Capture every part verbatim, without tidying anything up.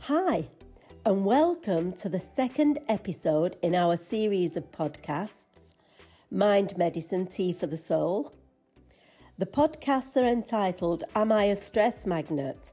Hi, and welcome to the second episode in our series of podcasts, Mind Medicine Tea for the Soul. The podcasts are entitled, Am I a Stress Magnet?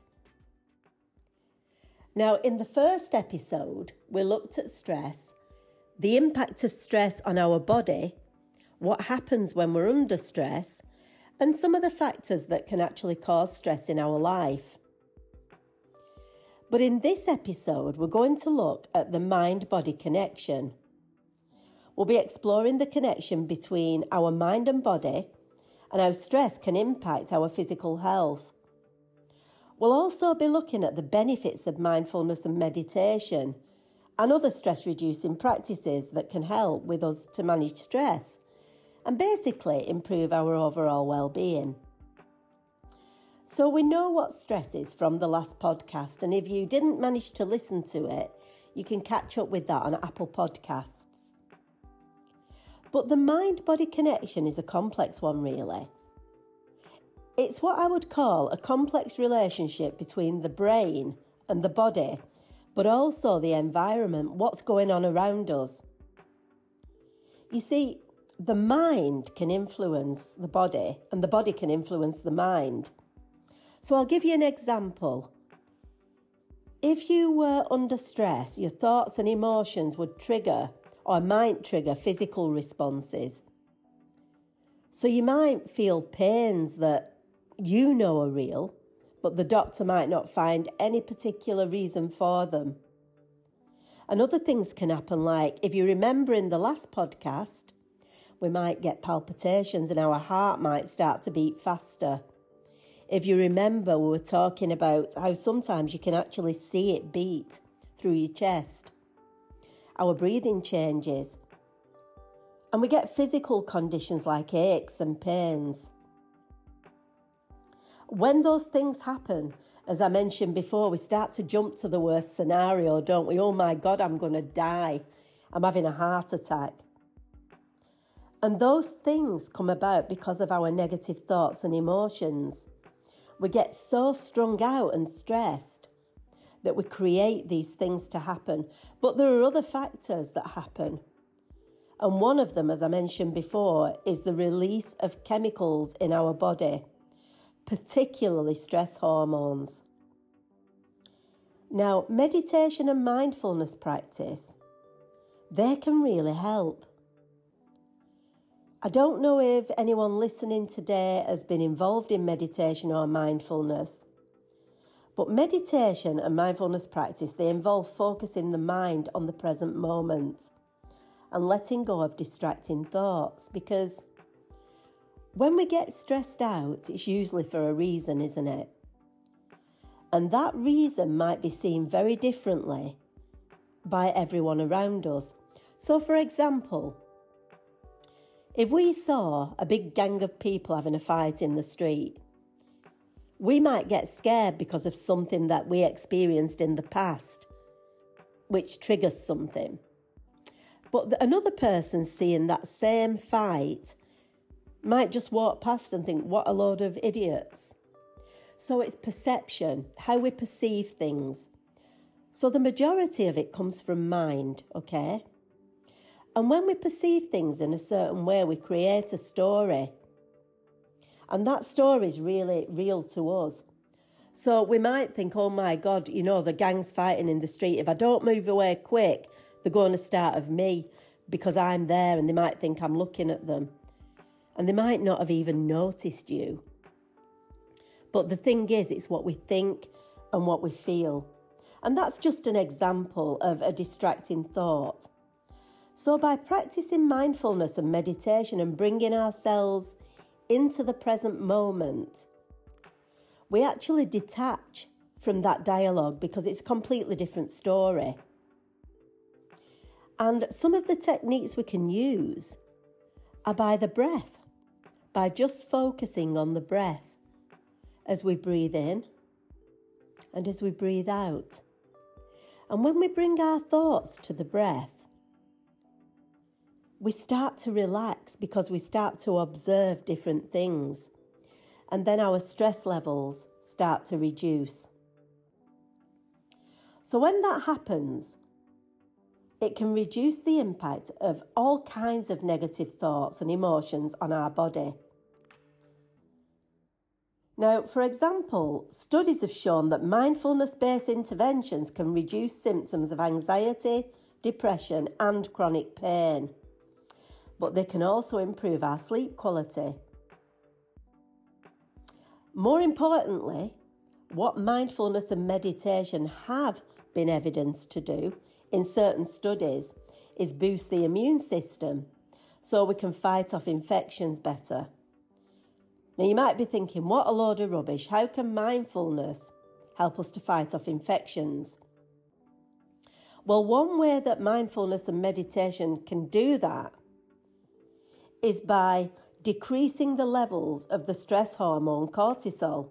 Now, in the first episode, we looked at stress, the impact of stress on our body, what happens when we're under stress, and some of the factors that can actually cause stress in our life. But in this episode, we're going to look at the mind-body connection. We'll be exploring the connection between our mind and body and how stress can impact our physical health. We'll also be looking at the benefits of mindfulness and meditation and other stress-reducing practices that can help with us to manage stress and basically improve our overall well-being. So we know what stress is from the last podcast, and if you didn't manage to listen to it, you can catch up with that on Apple Podcasts. But the mind-body connection is a complex one, really. It's what I would call a complex relationship between the brain and the body, but also the environment, what's going on around us. You see, the mind can influence the body, and the body can influence the mind. So I'll give you an example. If you were under stress, your thoughts and emotions would trigger or might trigger physical responses. So you might feel pains that you know are real, but the doctor might not find any particular reason for them. And other things can happen, like if you remember in the last podcast, we might get palpitations and our heart might start to beat faster. If you remember, we were talking about how sometimes you can actually see it beat through your chest. Our breathing changes. And we get physical conditions like aches and pains. When those things happen, as I mentioned before, we start to jump to the worst scenario, don't we? Oh my God, I'm going to die. I'm having a heart attack. And those things come about because of our negative thoughts and emotions. We get so strung out and stressed that we create these things to happen. But there are other factors that happen. And one of them, as I mentioned before, is the release of chemicals in our body, particularly stress hormones. Now, meditation and mindfulness practice, they can really help. I don't know if anyone listening today has been involved in meditation or mindfulness, but meditation and mindfulness practice, they involve focusing the mind on the present moment and letting go of distracting thoughts, because when we get stressed out, it's usually for a reason, isn't it? And that reason might be seen very differently by everyone around us. So, for example, if we saw a big gang of people having a fight in the street, we might get scared because of something that we experienced in the past, which triggers something. But another person seeing that same fight might just walk past and think, what a load of idiots. So it's perception, how we perceive things. So the majority of it comes from mind, okay? And when we perceive things in a certain way, we create a story. And that story is really real to us. So we might think, oh my God, you know, the gang's fighting in the street. If I don't move away quick, they're going to start of me because I'm there, and they might think I'm looking at them. And they might not have even noticed you. But the thing is, it's what we think and what we feel. And that's just an example of a distracting thought. So by practicing mindfulness and meditation and bringing ourselves into the present moment, we actually detach from that dialogue because it's a completely different story. And some of the techniques we can use are by the breath, by just focusing on the breath as we breathe in and as we breathe out. And when we bring our thoughts to the breath, we start to relax because we start to observe different things. And then our stress levels start to reduce. So when that happens, it can reduce the impact of all kinds of negative thoughts and emotions on our body. Now, for example, studies have shown that mindfulness-based interventions can reduce symptoms of anxiety, depression, and chronic pain. But they can also improve our sleep quality. More importantly, what mindfulness and meditation have been evidenced to do in certain studies is boost the immune system so we can fight off infections better. Now you might be thinking, what a load of rubbish. How can mindfulness help us to fight off infections? Well, one way that mindfulness and meditation can do that is by decreasing the levels of the stress hormone cortisol.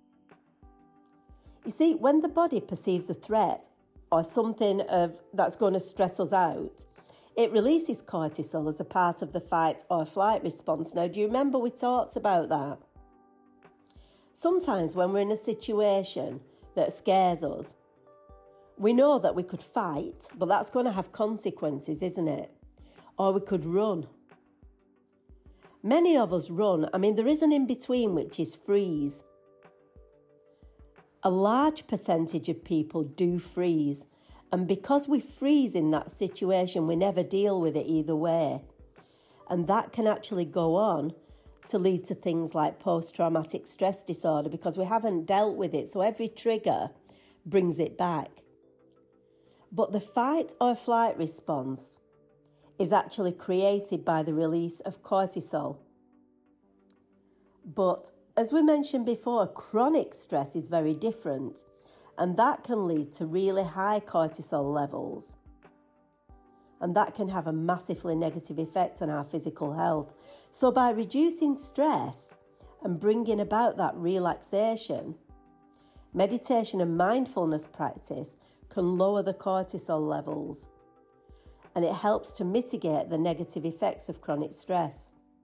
You see, when the body perceives a threat or something of that's going to stress us out, it releases cortisol as a part of the fight or flight response. Now, do you remember we talked about that? Sometimes when we're in a situation that scares us, we know that we could fight, but that's going to have consequences, isn't it? Or we could run. Many of us run. I mean, there is an in-between, which is freeze. A large percentage of people do freeze. And because we freeze in that situation, we never deal with it either way. And that can actually go on to lead to things like post-traumatic stress disorder because we haven't dealt with it. So every trigger brings it back. But the fight or flight response is actually created by the release of cortisol. But as we mentioned before, chronic stress is very different. And that can lead to really high cortisol levels. And that can have a massively negative effect on our physical health. So by reducing stress and bringing about that relaxation, meditation and mindfulness practice can lower the cortisol levels. And it helps to mitigate the negative effects of chronic stress.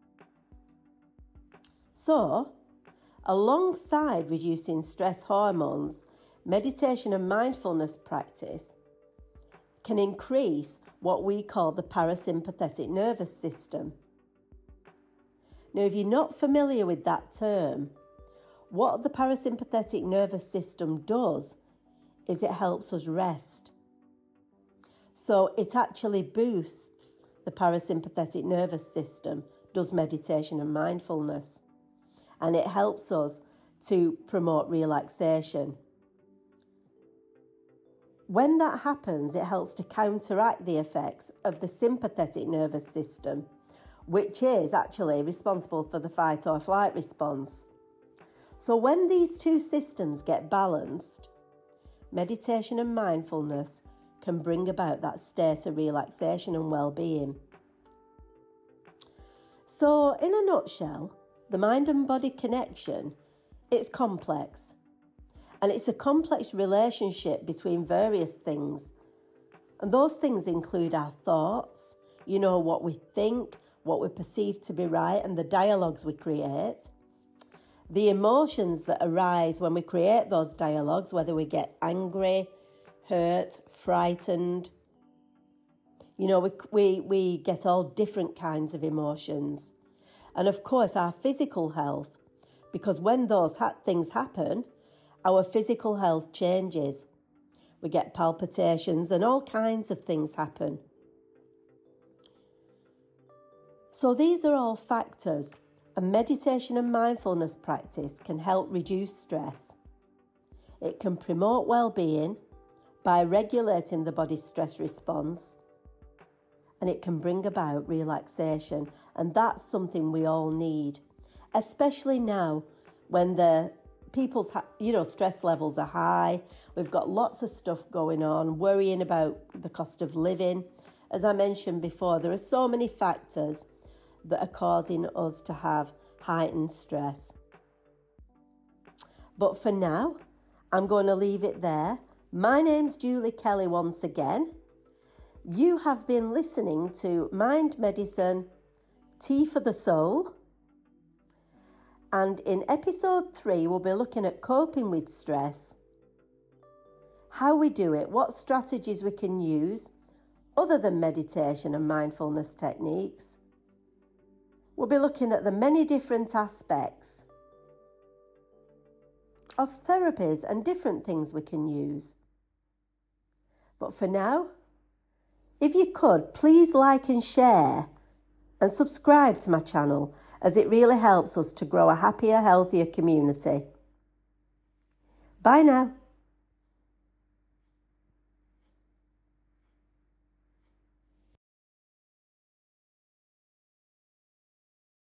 So, alongside reducing stress hormones, meditation and mindfulness practice can increase what we call the parasympathetic nervous system. Now, if you're not familiar with that term, what the parasympathetic nervous system does is it helps us rest. So it actually boosts the parasympathetic nervous system, does meditation and mindfulness, and it helps us to promote relaxation. When that happens, it helps to counteract the effects of the sympathetic nervous system, which is actually responsible for the fight or flight response. So when these two systems get balanced, meditation and mindfulness can bring about that state of relaxation and well-being. So in a nutshell, the mind and body connection, it's complex. And it's a complex relationship between various things. And those things include our thoughts, you know, what we think, what we perceive to be right, and the dialogues we create. The emotions that arise when we create those dialogues, whether we get angry, hurt, frightened. You know, we, we, we get all different kinds of emotions. And of course, our physical health, because when those ha- things happen, our physical health changes. We get palpitations and all kinds of things happen. So these are all factors, and meditation and mindfulness practice can help reduce stress. It can promote well-being by regulating the body's stress response, and it can bring about relaxation, and that's something we all need, especially now when the people's, you know, stress levels are high. We've got lots of stuff going on, worrying about the cost of living. As I mentioned before, there are so many factors that are causing us to have heightened stress. But for now, I'm going to leave it there. My name's Julie Kelly once again. You have been listening to Mind Medicine, Tea for the Soul. And in episode three, we'll be looking at coping with stress. how we do it, what strategies we can use other than meditation and mindfulness techniques. We'll be looking at the many different aspects of therapies and different things we can use. But for now, if you could, please like and share and subscribe to my channel, as it really helps us to grow a happier, healthier community. Bye now.